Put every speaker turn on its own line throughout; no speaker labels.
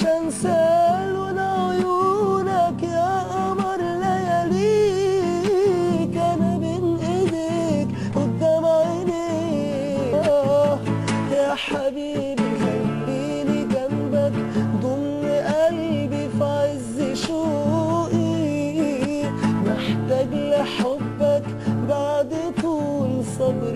مش هنسى لون عيونك يا قمر لياليك، انا بين ايديك قدام عينيك. يا حبيبي خليني جنبك، ضم قلبي في عز شوقي، محتاج لحبك بعد طول صبر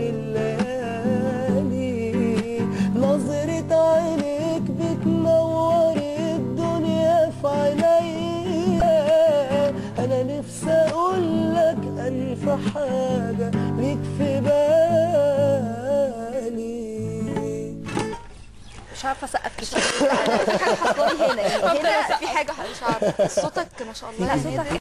الليالي. نظرة عينيك بتنور الدنيا في عينيا، انا نفسي اقولك الف حاجة ليك في بالي.
مش عارفه اسقف في الشغل. انا في حاجه حصلالي هنا، يعني هنا في حاجه مش عارفه.
صوتك ما شاء الله.
لا صوتك